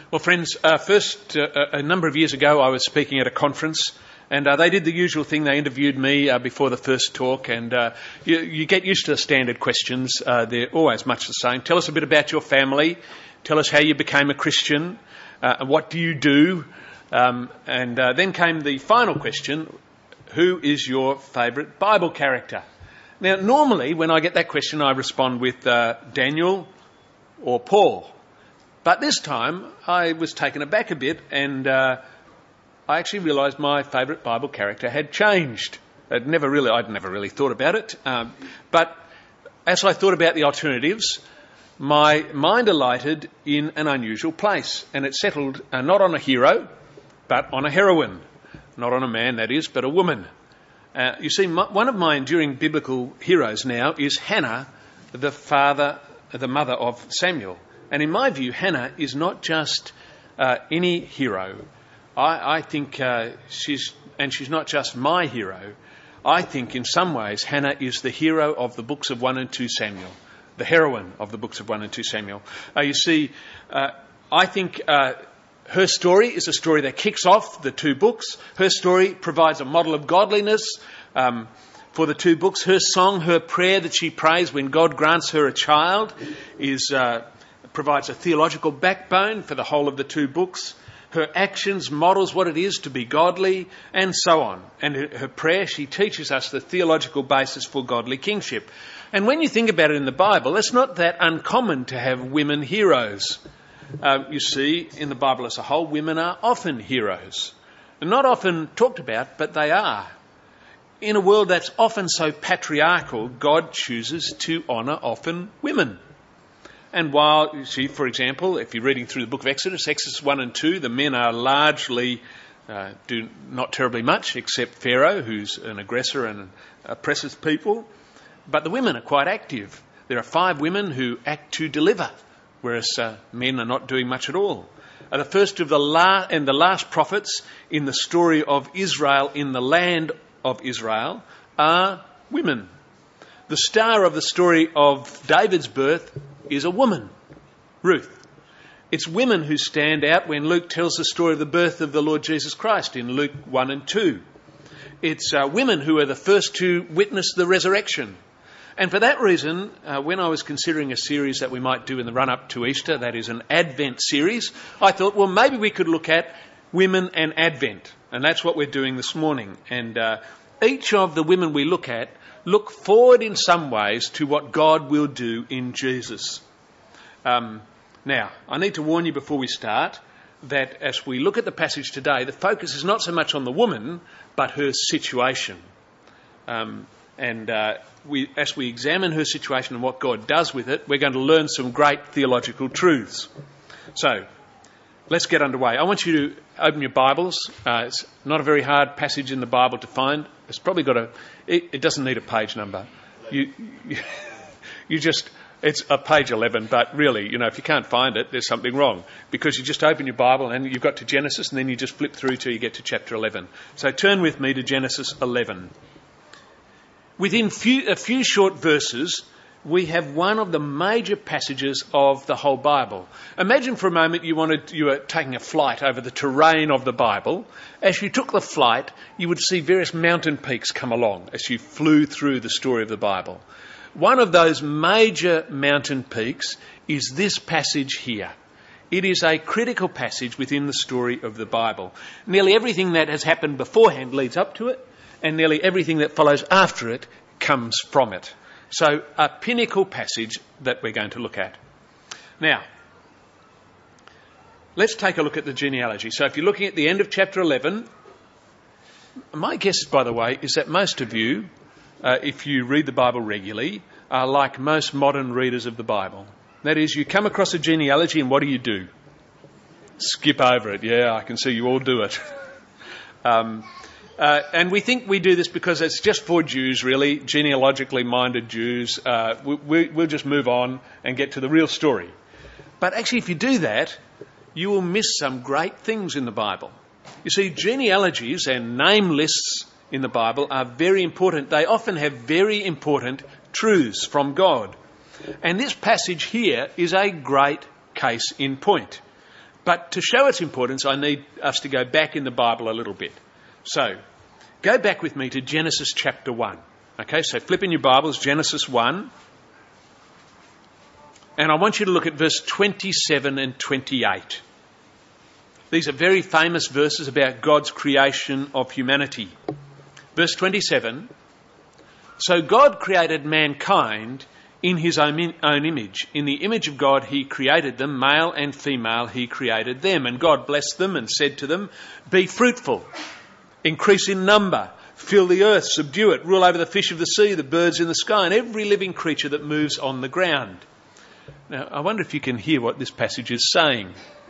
Well, friends, a number of years ago I was speaking at a conference, and they did the usual thing. They interviewed me before the first talk, and you get used to the standard questions. They're always much the same. Tell us a bit about your family. Tell us how you became a Christian. What do you do? And then came the final question: who is your favourite Bible character? Now, normally when I get that question, I respond with Daniel or Paul. But this time, I was taken aback a bit, and I actually realised my favourite Bible character had changed. I'd never really thought about it. But as I thought about the alternatives, my mind alighted in an unusual place, and it settled not on a hero, but on a heroine. Not on a man, that is, but a woman. You see, one of my enduring biblical heroes now is Hannah, the mother of Samuel. And in my view, Hannah is not just any hero. I think she's not just my hero. I think in some ways Hannah is the hero of the books of 1 and 2 Samuel, the heroine of the books of 1 and 2 Samuel. You see, I think her story is a story that kicks off the two books. Her story provides a model of godliness for the two books. Her song, her prayer that she prays when God grants her a child provides a theological backbone for the whole of the two books. Her actions models what it is to be godly, and so on. And her prayer, she teaches us the theological basis for godly kingship. And when you think about it in the Bible, it's not that uncommon to have women heroes. You see, in the Bible as a whole, women are often heroes. And not often talked about, but they are. In a world that's often so patriarchal, God chooses to honour often women. And while, you see, for example, if you're reading through the book of Exodus 1 and 2, the men are largely, do not terribly much, except Pharaoh, who's an aggressor and oppresses people. But the women are quite active. There are 5 women who act to deliver, whereas men are not doing much at all. The first of the last prophets in the story of Israel in the land of Israel are women. The star of the story of David's birth is a woman, Ruth. It's women who stand out when Luke tells the story of the birth of the Lord Jesus Christ in Luke 1 and 2. It's women who are the first to witness the resurrection. And for that reason, when I was considering a series that we might do in the run-up to Easter, that is an Advent series, I thought, well, maybe we could look at women and Advent. And that's what we're doing this morning. And each of the women we look at look forward in some ways to what God will do in Jesus. Now, I need to warn you before we start that as we look at the passage today, the focus is not so much on the woman, but her situation. As we examine her situation and what God does with it, we're going to learn some great theological truths. So, let's get underway. I want you to open your Bibles. It's not a very hard passage in the Bible to find. It's probably it doesn't need a page number. It's a page 11, but really, if you can't find it, there's something wrong. Because you just open your Bible and you've got to Genesis and then you just flip through till you get to chapter 11. So turn with me to Genesis 11. Within a few short verses, we have one of the major passages of the whole Bible. Imagine for a moment you were taking a flight over the terrain of the Bible. As you took the flight, you would see various mountain peaks come along as you flew through the story of the Bible. One of those major mountain peaks is this passage here. It is a critical passage within the story of the Bible. Nearly everything that has happened beforehand leads up to it, and nearly everything that follows after it comes from it. So, a pinnacle passage that we're going to look at. Now, let's take a look at the genealogy. So if you're looking at the end of chapter 11, my guess, by the way, is that most of you, if you read the Bible regularly, are like most modern readers of the Bible. That is, you come across a genealogy and what do? Skip over it. Yeah, I can see you all do it. And we think we do this because it's just for Jews, really, genealogically minded Jews. We'll just move on and get to the real story. But actually, if you do that, you will miss some great things in the Bible. You see, genealogies and name lists in the Bible are very important. They often have very important truths from God. And this passage here is a great case in point. But to show its importance, I need us to go back in the Bible a little bit. So, go back with me to Genesis chapter 1. Okay, so flip in your Bibles, Genesis 1. And I want you to look at verse 27 and 28. These are very famous verses about God's creation of humanity. Verse 27, so God created mankind in his own image. In the image of God he created them, male and female he created them. And God blessed them and said to them, be fruitful, increase in number, fill the earth, subdue it, rule over the fish of the sea, the birds in the sky, and every living creature that moves on the ground. Now, I wonder if you can hear what this passage is saying.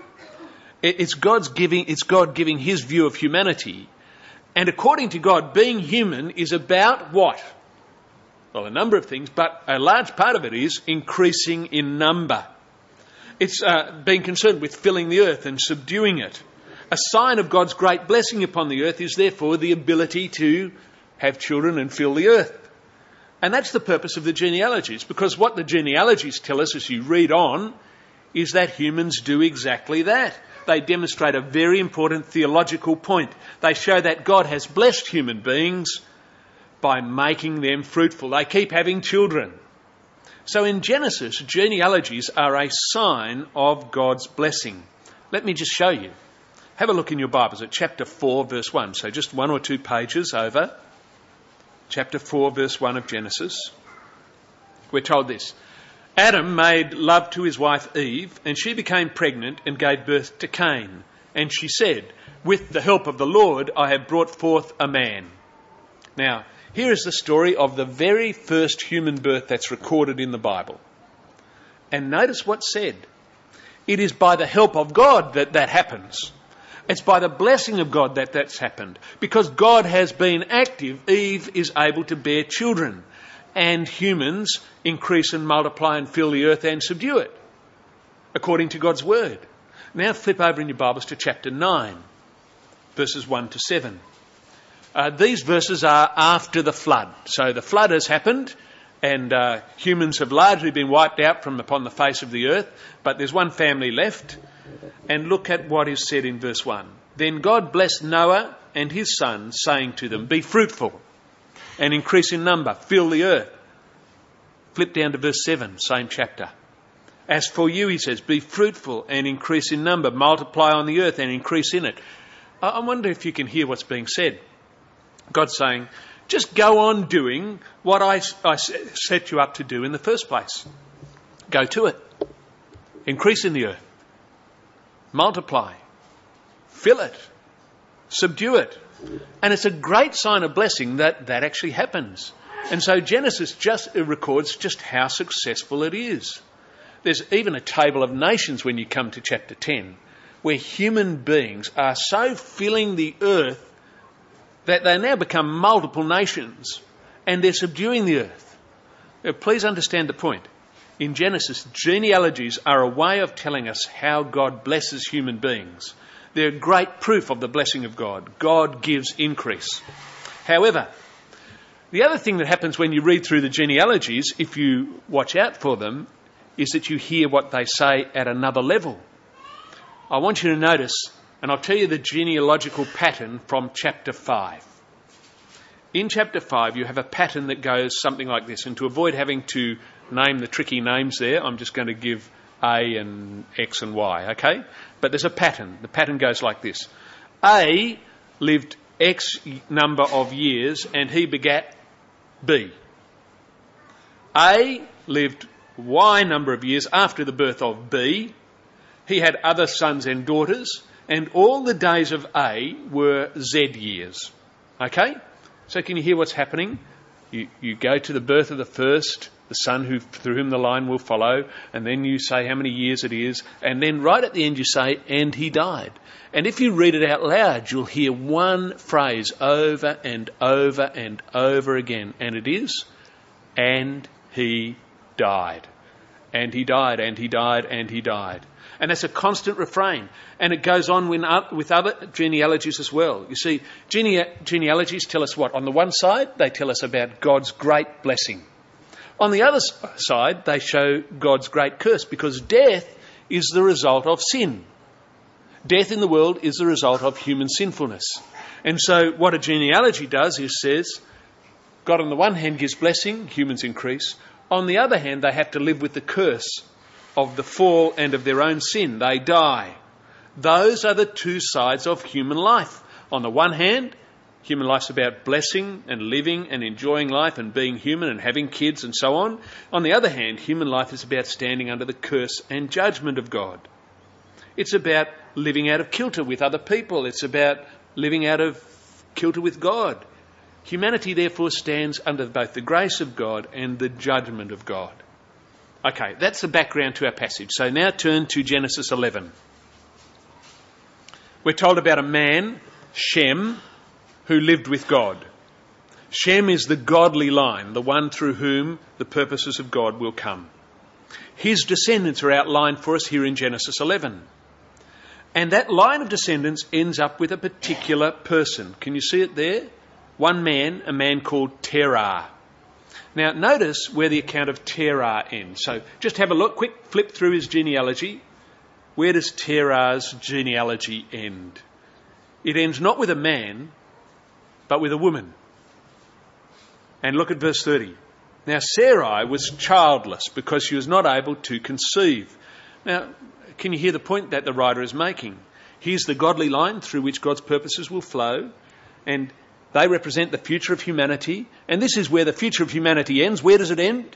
It's God giving his view of humanity. And according to God, being human is about what? Well, a number of things, but a large part of it is increasing in number. It's being concerned with filling the earth and subduing it. A sign of God's great blessing upon the earth is therefore the ability to have children and fill the earth. And that's the purpose of the genealogies, because what the genealogies tell us as you read on is that humans do exactly that. They demonstrate a very important theological point. They show that God has blessed human beings by making them fruitful. They keep having children. So in Genesis, genealogies are a sign of God's blessing. Let me just show you. Have a look in your Bibles at chapter 4, verse 1. So just one or two pages over. Chapter 4, verse 1 of Genesis. We're told this. Adam made love to his wife Eve, and she became pregnant and gave birth to Cain. And she said, with the help of the Lord, I have brought forth a man. Now, here is the story of the very first human birth that's recorded in the Bible. And notice what's said. It is by the help of God that happens. It's by the blessing of God that's happened. Because God has been active, Eve is able to bear children. And humans increase and multiply and fill the earth and subdue it, according to God's word. Now flip over in your Bibles to chapter 9, verses 1 to 7. These verses are after the flood. So the flood has happened, and humans have largely been wiped out from upon the face of the earth, but there's one family left. And look at what is said in verse 1. Then God blessed Noah and his sons, saying to them, be fruitful and increase in number, fill the earth. Flip down to verse 7, same chapter. As for you, he says, be fruitful and increase in number, multiply on the earth and increase in it. I wonder if you can hear what's being said. God's saying, just go on doing what I set you up to do in the first place. Go to it. Increase in the earth. Multiply. Fill it. Subdue it. And it's a great sign of blessing that actually happens. And so Genesis just records just how successful it is. There's even a table of nations when you come to chapter 10, where human beings are so filling the earth that they now become multiple nations and they're subduing the earth. Now, please understand the point. In Genesis, genealogies are a way of telling us how God blesses human beings. They're great proof of the blessing of God. God gives increase. However, the other thing that happens when you read through the genealogies, if you watch out for them, is that you hear what they say at another level. I want you to notice, and I'll tell you the genealogical pattern from chapter 5. In chapter 5, you have a pattern that goes something like this. And to avoid having to name the tricky names there, I'm just going to give A and X and Y, okay? But there's a pattern. The pattern goes like this. A lived X number of years and he begat B. A lived Y number of years after the birth of B. He had other sons and daughters, and all the days of A were Z years. Okay? So can you hear what's happening? You go to the birth of the first, the son through whom the line will follow, and then you say how many years it is, and then right at the end you say, and he died. And if you read it out loud, you'll hear one phrase over and over and over again, and it is, and he died. And he died, and he died, and he died. And that's a constant refrain. And it goes on with other genealogies as well. You see, genealogies tell us what? On the one side, they tell us about God's great blessing. On the other side, they show God's great curse, because death is the result of sin. Death in the world is the result of human sinfulness. And so what a genealogy does is says, God on the one hand gives blessing, humans increase. On the other hand, they have to live with the curse of the fall and of their own sin. They die. Those are the two sides of human life. On the one hand, human life's about blessing and living and enjoying life and being human and having kids and so on. On the other hand, human life is about standing under the curse and judgment of God. It's about living out of kilter with other people. It's about living out of kilter with God. Humanity, therefore, stands under both the grace of God and the judgment of God. Okay, that's the background to our passage. So now turn to Genesis 11. We're told about a man, Shem, who lived with God. Shem is the godly line, the one through whom the purposes of God will come. His descendants are outlined for us here in Genesis 11. And that line of descendants ends up with a particular person. Can you see it there? One man, a man called Terah. Now notice where the account of Terah ends. So just have a look, quick flip through his genealogy. Where does Terah's genealogy end? It ends not with a man, but with a woman. And look at verse 30. Now Sarai was childless because she was not able to conceive. Now, can you hear the point that the writer is making? Here's the godly line through which God's purposes will flow, and they represent the future of humanity. And this is where the future of humanity ends. Where does it end?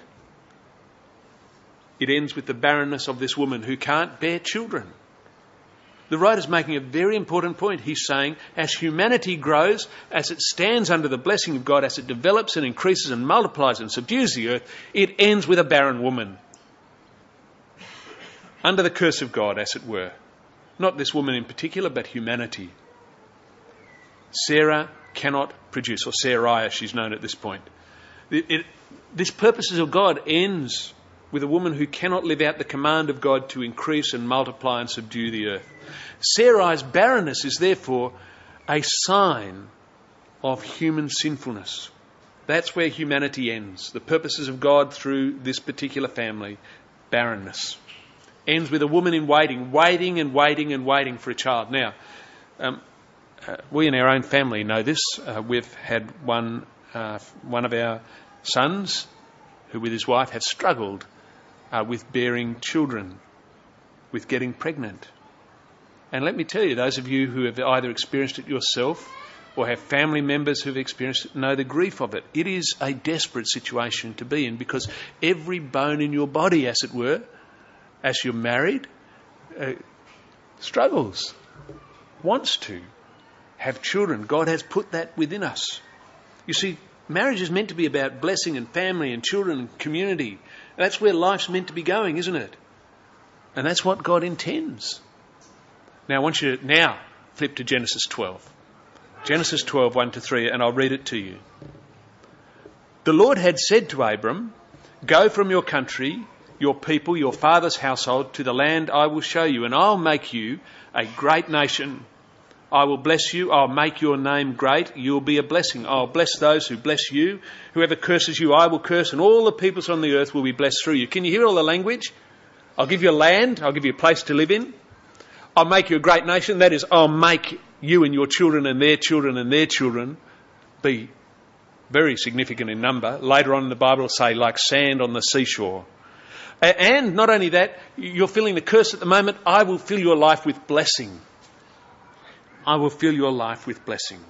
It ends with the barrenness of this woman who can't bear children. The writer's making a very important point. He's saying, as humanity grows, as it stands under the blessing of God, as it develops and increases and multiplies and subdues the earth, it ends with a barren woman. Under the curse of God, as it were. Not this woman in particular, but humanity. Sarah cannot produce, or Sarai as she's known at this point. This purposes of God ends with a woman who cannot live out the command of God to increase and multiply and subdue the earth. Sarai's barrenness is therefore a sign of human sinfulness. That's where humanity ends. The purposes of God through this particular family, barrenness. Ends with a woman in waiting and waiting for a child. Now, we in our own family know this. We've had one of our sons who with his wife have struggled with bearing children, with getting pregnant. And let me tell you, those of you who have either experienced it yourself or have family members who've experienced it know the grief of it. It is a desperate situation to be in because every bone in your body, as it were, as you're married, struggles, wants to have children. God has put that within us. You see, marriage is meant to be about blessing and family and children and community. That's where life's meant to be going, isn't it? And that's what God intends. Now, I want you to now flip to Genesis 12. Genesis 12, 1-3, and I'll read it to you. The Lord had said to Abram, "Go from your country, your people, your father's household, to the land I will show you, and I'll make you a great nation. I will bless you. I'll make your name great. You'll be a blessing. I'll bless those who bless you. Whoever curses you, I will curse, and all the peoples on the earth will be blessed through you." Can you hear all the language? I'll give you a land. I'll give you a place to live in. I'll make you a great nation. That is, I'll make you and your children and their children and their children be very significant in number. Later on in the Bible, it'll say like sand on the seashore. And not only that, you're feeling the curse at the moment. I will fill your life with blessing. I will fill your life with blessing.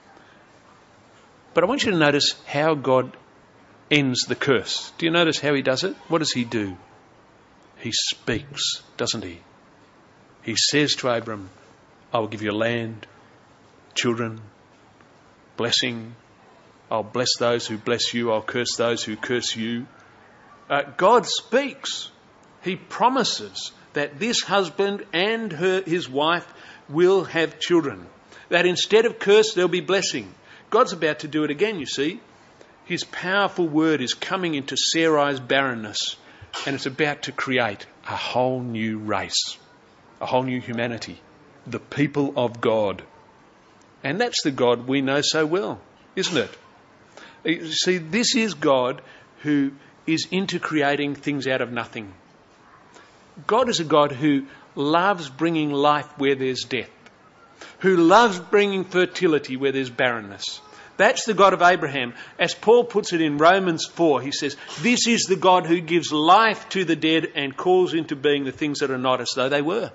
But I want you to notice how God ends the curse. Do you notice how he does it? What does he do? He speaks, doesn't he? He says to Abram, I will give you land, children, blessing. I'll bless those who bless you. I'll curse those who curse you. God speaks. He promises that this husband and his wife will have children. That instead of curse, there'll be blessing. God's about to do it again, you see. His powerful word is coming into Sarai's barrenness, and it's about to create a whole new race, a whole new humanity, the people of God. And that's the God we know so well, isn't it? You see, this is God who is into creating things out of nothing. God is a God who loves bringing life where there's death, who loves bringing fertility where there's barrenness. That's the God of Abraham. As Paul puts it in Romans 4, he says, this is the God who gives life to the dead and calls into being the things that are not as though they were.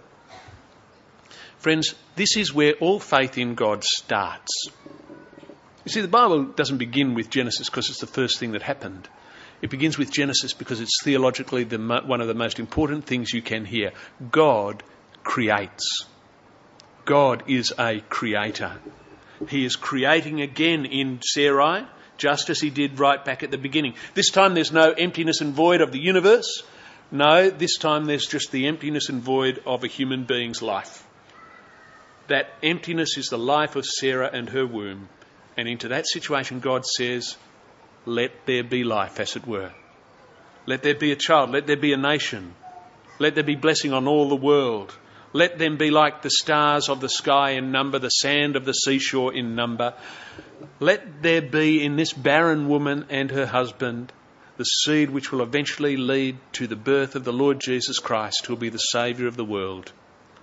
Friends, this is where all faith in God starts. You see, the Bible doesn't begin with Genesis because it's the first thing that happened. It begins with Genesis because it's theologically one of the most important things you can hear. God creates. God is a creator. He is creating again in Sarai, just as he did right back at the beginning. This time there's no emptiness and void of the universe. No, this time there's just the emptiness and void of a human being's life. That emptiness is the life of Sarah and her womb. And into that situation God says, let there be life, as it were. Let there be a child. Let there be a nation. Let there be blessing on all the world. Let them be like the stars of the sky in number, the sand of the seashore in number. Let there be in this barren woman and her husband the seed which will eventually lead to the birth of the Lord Jesus Christ, who will be the Saviour of the world.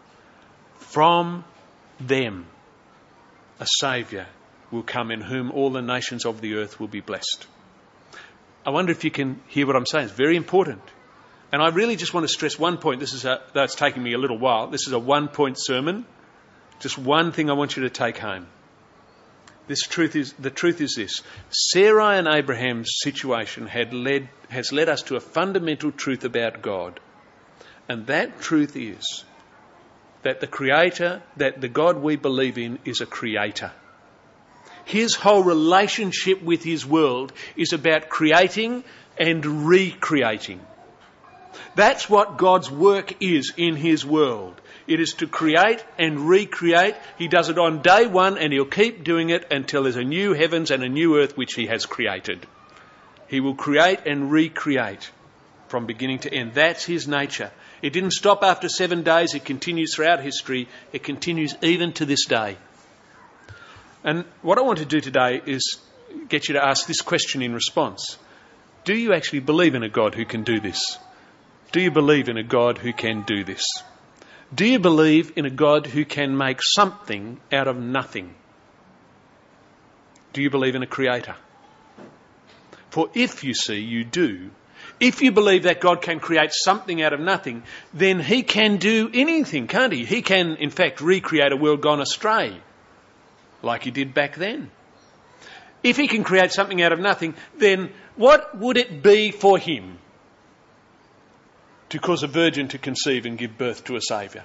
From them, a Saviour will come in whom all the nations of the earth will be blessed. I wonder if you can hear what I'm saying. It's very important. And I really just want to stress one point. Though it's taking me a little while, this is a one-point sermon. Just one thing I want you to take home. The truth is this. Sarai and Abraham's situation has led us to a fundamental truth about God. And that truth is that the God we believe in is a creator. His whole relationship with his world is about creating and recreating. That's what God's work is in his world. It is to create and recreate. He does it on day one and he'll keep doing it until there's a new heavens and a new earth which he has created. He will create and recreate from beginning to end. That's his nature. It didn't stop after 7 days. It continues throughout history. It continues even to this day. And what I want to do today is get you to ask this question in response. Do you actually believe in a God who can do this? Do you believe in a God who can do this? Do you believe in a God who can make something out of nothing? Do you believe in a creator? For if you do, if you believe that God can create something out of nothing, then he can do anything, can't he? He can, in fact, recreate a world gone astray, like he did back then. If he can create something out of nothing, then what would it be for him to cause a virgin to conceive and give birth to a Saviour?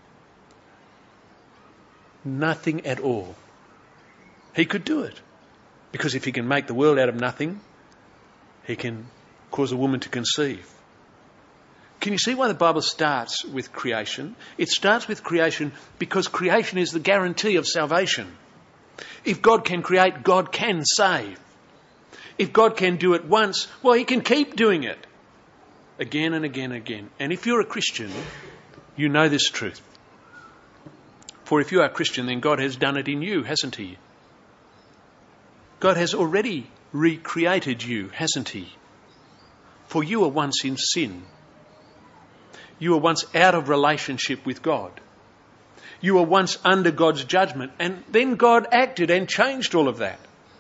Nothing at all. He could do it. Because if he can make the world out of nothing, he can cause a woman to conceive. Can you see why the Bible starts with creation? It starts with creation because creation is the guarantee of salvation. If God can create, God can save. If God can do it once, well, he can keep doing it. Again and again and again. And if you're a Christian, you know this truth. For if you are a Christian, then God has done it in you, hasn't he? God has already recreated you, hasn't he? For you were once in sin. You were once out of relationship with God. You were once under God's judgment. And then God acted and changed all of that.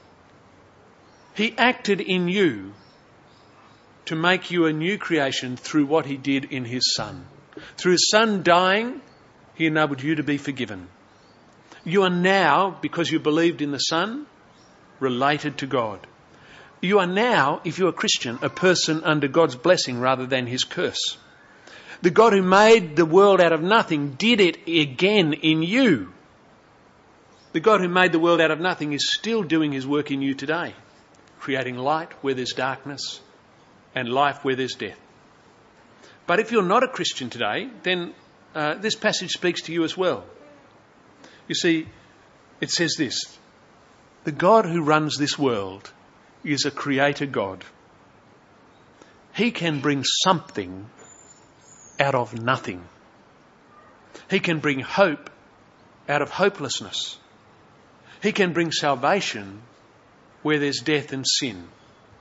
He acted in you to make you a new creation through what he did in his Son. Through his Son dying, he enabled you to be forgiven. You are now, because you believed in the Son, related to God. You are now, if you're a Christian, a person under God's blessing rather than his curse. The God who made the world out of nothing did it again in you. The God who made the world out of nothing is still doing his work in you today, creating light where there's darkness and life where there's death. But if you're not a Christian today, then this passage speaks to you as well. You see, it says this: the God who runs this world is a creator God. He can bring something out of nothing. He can bring hope out of hopelessness. He can bring salvation where there's death and sin.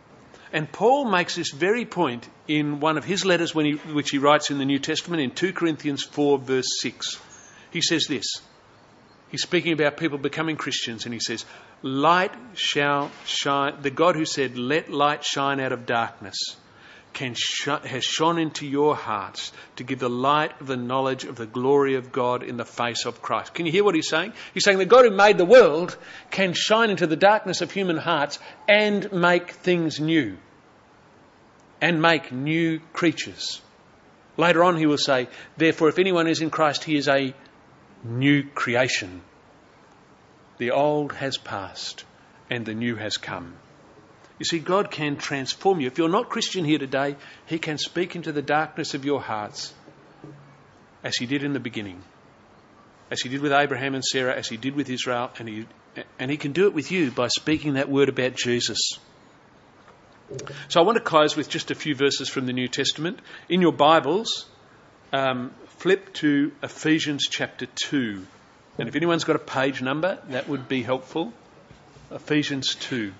And Paul makes this very point in one of his letters which he writes in the New Testament in 2 Corinthians 4 verse 6. He says this. He's speaking about people becoming Christians, and he says, light shall shine. The God who said, let light shine out of darkness, has shone into your hearts to give the light of the knowledge of the glory of God in the face of Christ. Can you hear what he's saying? He's saying the God who made the world can shine into the darkness of human hearts and make things new. And make new creatures. Later on he will say, therefore if anyone is in Christ, he is a new creation. The old has passed and the new has come. You see, God can transform you. If you're not Christian here today, he can speak into the darkness of your hearts as he did in the beginning, as he did with Abraham and Sarah, as he did with Israel, and he can do it with you by speaking that word about Jesus. So I want to close with just a few verses from the New Testament. In your Bibles, flip to Ephesians chapter 2. And if anyone's got a page number, that would be helpful. Ephesians 2.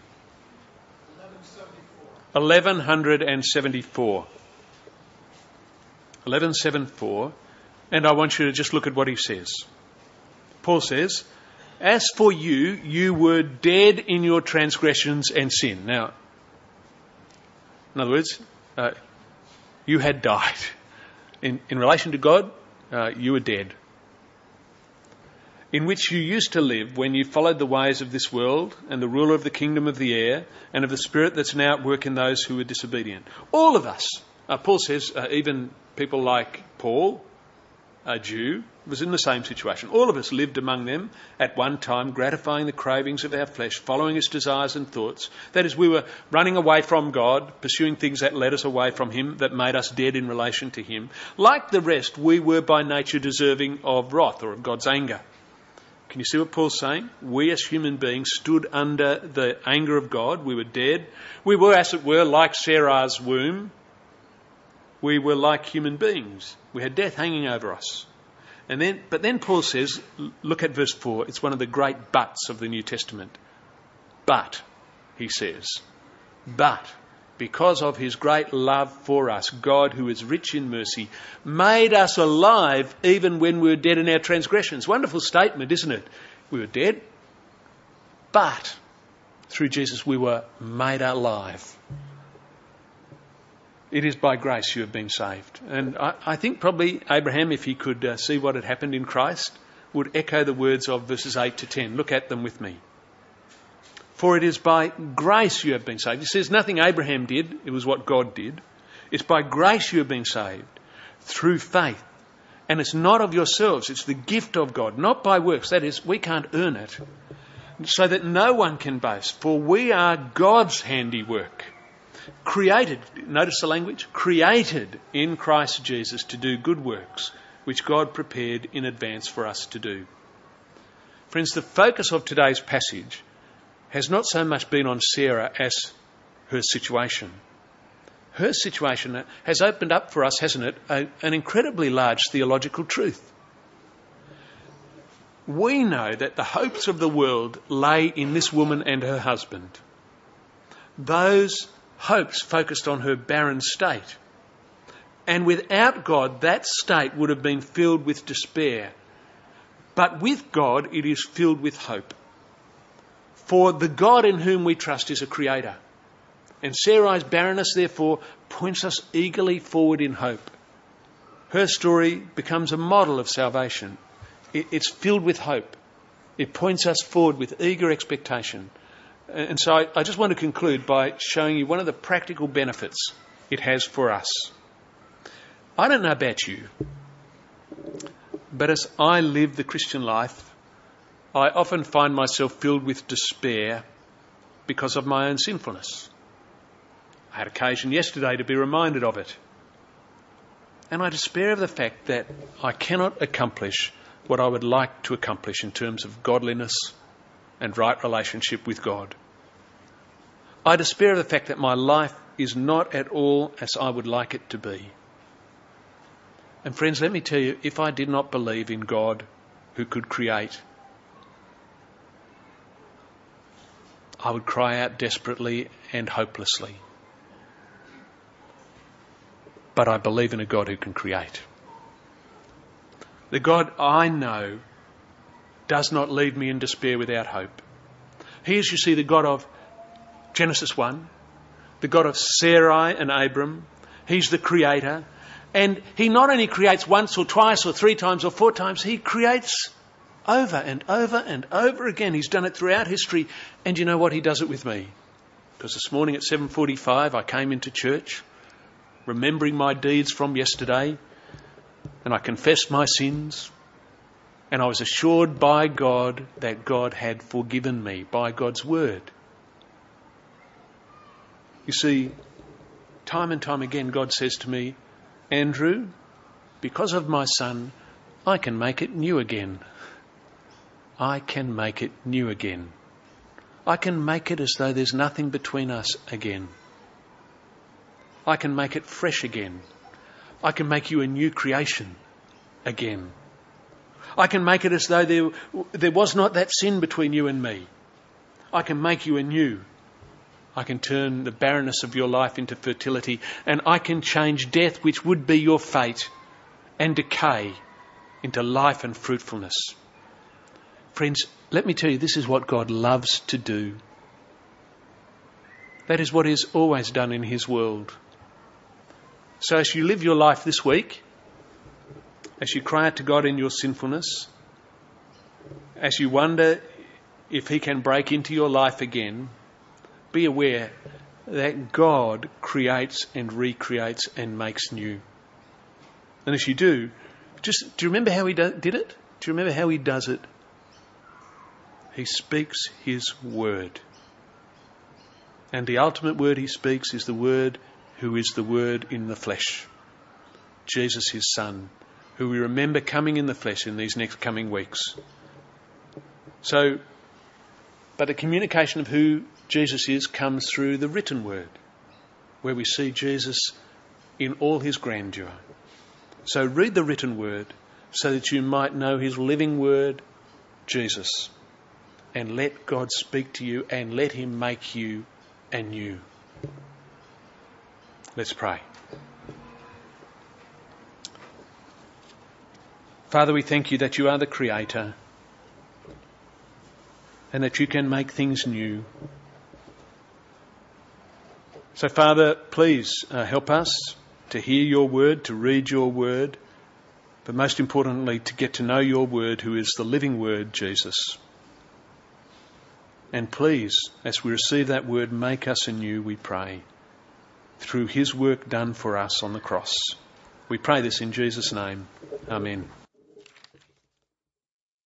1174. 1174. And I want you to just look at what he says. Paul says, as for you, you were dead in your transgressions and sin. Now, in other words, you had died. In relation to God, you were dead. In which you used to live when you followed the ways of this world and the ruler of the kingdom of the air and of the spirit that's now at work in those who are disobedient. All of us, Paul says, even people like Paul, a Jew, was in the same situation. All of us lived among them at one time, gratifying the cravings of our flesh, following its desires and thoughts. That is, we were running away from God, pursuing things that led us away from him, that made us dead in relation to him. Like the rest, we were by nature deserving of wrath or of God's anger. Can you see what Paul's saying? We as human beings stood under the anger of God. We were dead. We were, as it were, like Sarah's womb. We were like human beings. We had death hanging over us. But then Paul says, look at verse 4. It's one of the great buts of the New Testament. But, he says, but because of his great love for us, God, who is rich in mercy, made us alive even when we were dead in our transgressions. Wonderful statement, isn't it? We were dead, but through Jesus we were made alive. It is by grace you have been saved. And I think probably Abraham, if he could see what had happened in Christ, would echo the words of verses 8 to 10. Look at them with me. For it is by grace you have been saved. He says nothing Abraham did, it was what God did. It's by grace you have been saved, through faith. And it's not of yourselves, it's the gift of God, not by works. That is, we can't earn it, so that no one can boast. For we are God's handiwork, created, notice the language, created in Christ Jesus to do good works, which God prepared in advance for us to do. Friends, the focus of today's passage has not so much been on Sarah as her situation. Her situation has opened up for us, hasn't it, an incredibly large theological truth. We know that the hopes of the world lay in this woman and her husband. Those hopes focused on her barren state. And without God, that state would have been filled with despair. But with God, it is filled with hope. For the God in whom we trust is a creator. And Sarai's barrenness, therefore, points us eagerly forward in hope. Her story becomes a model of salvation. It's filled with hope. It points us forward with eager expectation. And so I just want to conclude by showing you one of the practical benefits it has for us. I don't know about you, but as I live the Christian life, I often find myself filled with despair because of my own sinfulness. I had occasion yesterday to be reminded of it. And I despair of the fact that I cannot accomplish what I would like to accomplish in terms of godliness and right relationship with God. I despair of the fact that my life is not at all as I would like it to be. And friends, let me tell you, if I did not believe in God who could create, I would cry out desperately and hopelessly. but I believe in a God who can create. The God I know does not leave me in despair without hope. He is, you see, the God of Genesis 1, the God of Sarai and Abram. He's the creator. And he not only creates once or twice or 3 times or 4 times, he creates over and over and over again. He's done it throughout history. And you know what? He does it with me. Because this morning at 7:45 I came into church, remembering my deeds from yesterday, and I confessed my sins, and I was assured by God that God had forgiven me by God's word. You see, time and time again God says to me, Andrew, because of my son, I can make it new again. I can make it new again. I can make it as though there's nothing between us again. I can make it fresh again. I can make you a new creation again. I can make it as though there was not that sin between you and me. I can make you anew. I can turn the barrenness of your life into fertility, and I can change death, which would be your fate, and decay into life and fruitfulness. Friends, let me tell you, this is what God loves to do. That is what He's always done in His world. So as you live your life this week, as you cry out to God in your sinfulness, as you wonder if He can break into your life again, be aware that God creates and recreates and makes new. And as you do you remember how He did it? Do you remember how He does it? He speaks His word. And the ultimate word He speaks is the Word who is the Word in the flesh. Jesus, His Son, who we remember coming in the flesh in these next coming weeks. But the communication of who Jesus is comes through the written word, where we see Jesus in all His grandeur. So read the written word so that you might know His living word, Jesus. And let God speak to you and let Him make you anew. Let's pray. Father, we thank You that You are the Creator and that You can make things new. So, Father, please help us to hear Your word, to read Your word, but most importantly, to get to know Your word, who is the living word, Jesus. And please, as we receive that word, make us anew, we pray, through His work done for us on the cross. We pray this in Jesus' name. Amen.